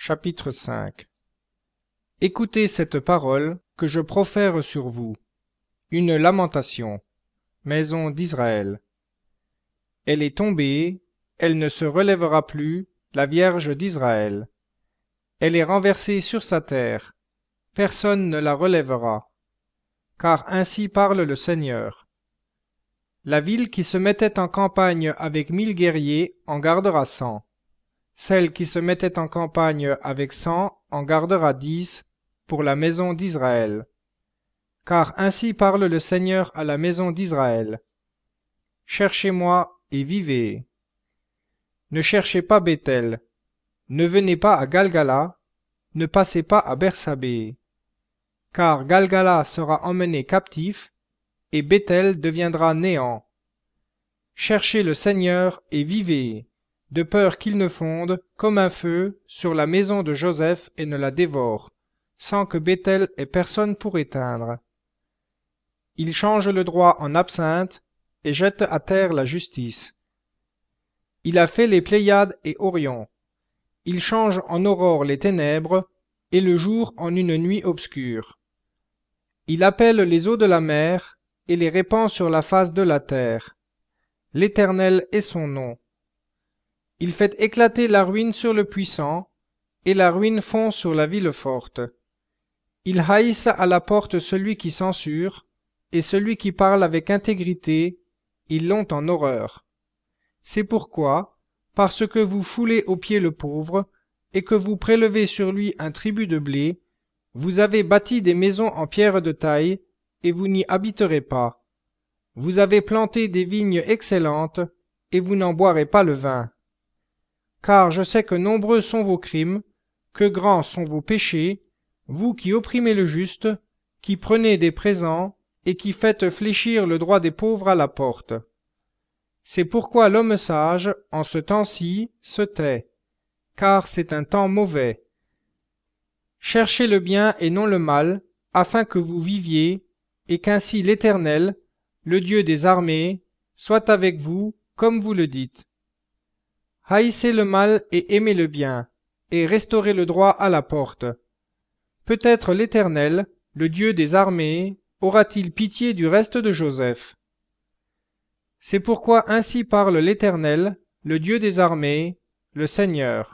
Chapitre 5. Écoutez cette parole que je profère sur vous. Une lamentation, maison d'Israël. Elle est tombée, elle ne se relèvera plus, la Vierge d'Israël. Elle est renversée sur sa terre, personne ne la relèvera. Car ainsi parle le Seigneur. La ville qui se mettait en campagne avec 1000 guerriers en gardera 100. Celle qui se mettait en campagne avec 100 en gardera 10 pour la maison d'Israël. Car ainsi parle le Seigneur à la maison d'Israël. Cherchez-moi et vivez. Ne cherchez pas Béthel, ne venez pas à Galgala, ne passez pas à Bersabée. Car Galgala sera emmené captif, et Béthel deviendra néant. Cherchez le Seigneur et vivez, de peur qu'il ne fonde, comme un feu, sur la maison de Joseph et ne la dévore, sans que Béthel ait personne pour éteindre. Il change le droit en absinthe, et jette à terre la justice. Il a fait les Pléiades et Orion. Il change en aurore les ténèbres, et le jour en une nuit obscure. Il appelle les eaux de la mer, et les répand sur la face de la terre. L'Éternel est son nom. Il fait éclater la ruine sur le puissant, et la ruine fond sur la ville forte. Il haïsse à la porte celui qui censure, et celui qui parle avec intégrité, ils l'ont en horreur. C'est pourquoi, parce que vous foulez aux pieds le pauvre, et que vous prélevez sur lui un tribut de blé, vous avez bâti des maisons en pierre de taille, et vous n'y habiterez pas. Vous avez planté des vignes excellentes, et vous n'en boirez pas le vin. Car je sais que nombreux sont vos crimes, que grands sont vos péchés, vous qui opprimez le juste, qui prenez des présents, et qui faites fléchir le droit des pauvres à la porte. C'est pourquoi l'homme sage, en ce temps-ci, se tait, car c'est un temps mauvais. Cherchez le bien et non le mal, afin que vous viviez, et qu'ainsi l'Éternel, le Dieu des armées, soit avec vous, comme vous le dites. Haïssez le mal et aimez le bien, et restaurez le droit à la porte. Peut-être l'Éternel, le Dieu des armées, aura-t-il pitié du reste de Joseph. C'est pourquoi ainsi parle l'Éternel, le Dieu des armées, le Seigneur.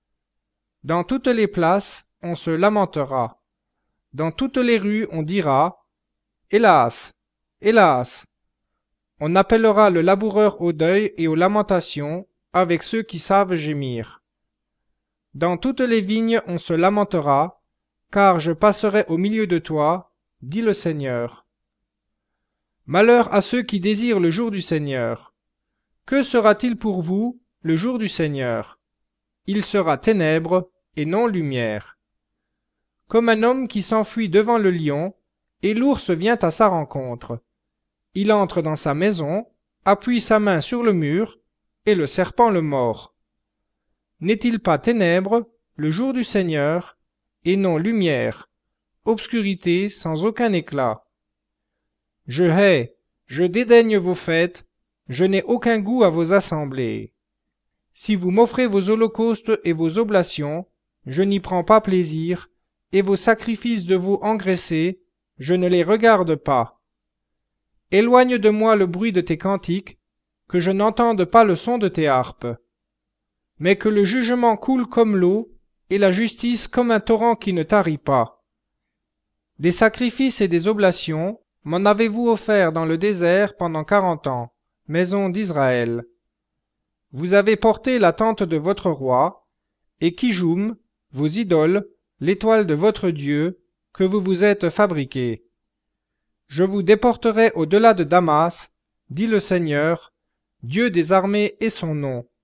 Dans toutes les places, on se lamentera. Dans toutes les rues, on dira « Hélas, hélas !» On appellera le laboureur au deuil et aux lamentations, avec ceux qui savent gémir. Dans toutes les vignes, on se lamentera, car je passerai au milieu de toi, dit le Seigneur. Malheur à ceux qui désirent le jour du Seigneur. Que sera-t-il pour vous, le jour du Seigneur? Il sera ténèbres et non lumière. Comme un homme qui s'enfuit devant le lion, et l'ours vient à sa rencontre. Il entre dans sa maison, appuie sa main sur le mur, et le serpent le mord. N'est-il pas ténèbres, le jour du Seigneur, et non lumière, obscurité sans aucun éclat? Je hais, je dédaigne vos fêtes, je n'ai aucun goût à vos assemblées. Si vous m'offrez vos holocaustes et vos oblations, je n'y prends pas plaisir, et vos sacrifices de veau engraissés, je ne les regarde pas. Éloigne de moi le bruit de tes cantiques, que je n'entende pas le son de tes harpes. Mais que le jugement coule comme l'eau, et la justice comme un torrent qui ne tarit pas. Des sacrifices et des oblations, m'en avez-vous offert dans le désert pendant 40 ans, maison d'Israël. Vous avez porté la tente de votre roi, et Kijum, vos idoles, l'étoile de votre Dieu, que vous vous êtes fabriquée. Je vous déporterai au-delà de Damas, dit le Seigneur, Dieu des armées est son nom.